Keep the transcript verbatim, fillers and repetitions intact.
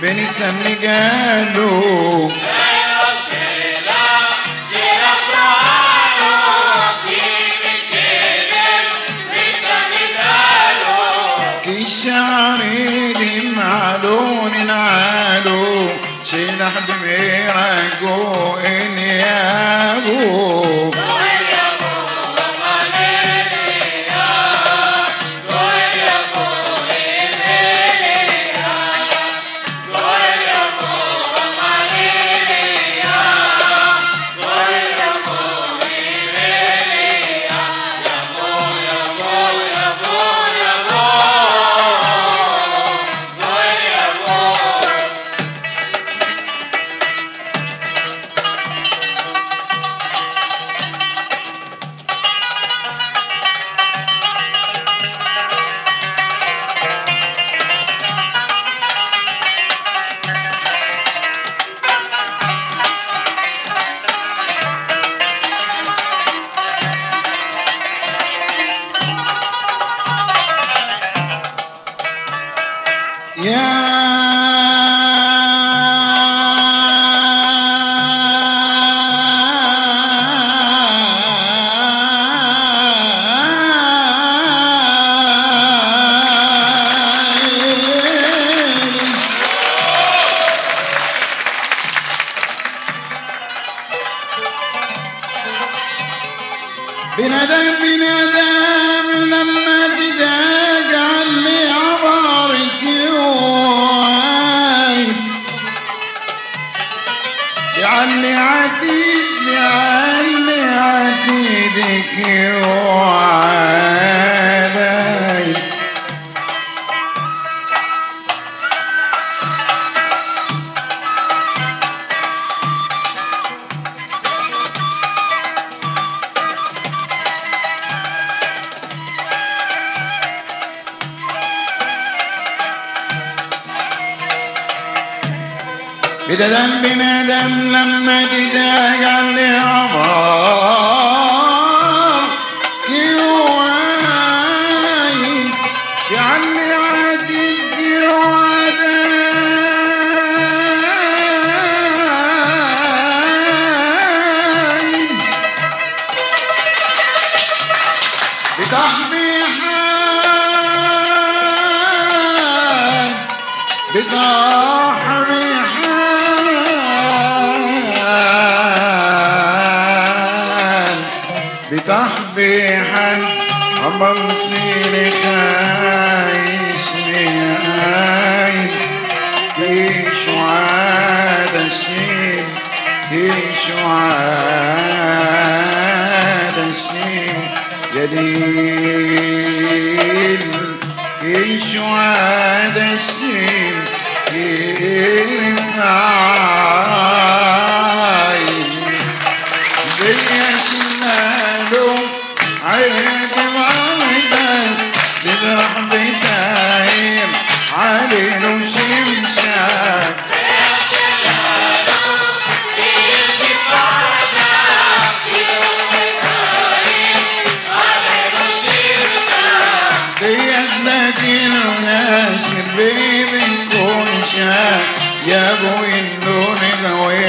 بنسمي قالوا الشعري دي معلون العالو شيلح بميرقو إن يا أبو بندم بندم لما تزاج عني عبارك يوم لعلي عتيد لعلي عتيدك وعلي بدم بندم لما تزاج عني عبار كيواي يعني عديد وعداي بتحبيحان بتحبيحان بتحبيحا عمرتيني خايش نهايم كيش وعاد الشيم كيش وعاد الشيم جليل كيش وعاد الشيم كيف عيد وعيدك تذرح بتايم عليل وشمشاك يا شلالو يجي فرحك تذرح بتايم عليل وشمشاك بيدنا دين وناشر بيبن كل شاك يا ابوي اللون قوي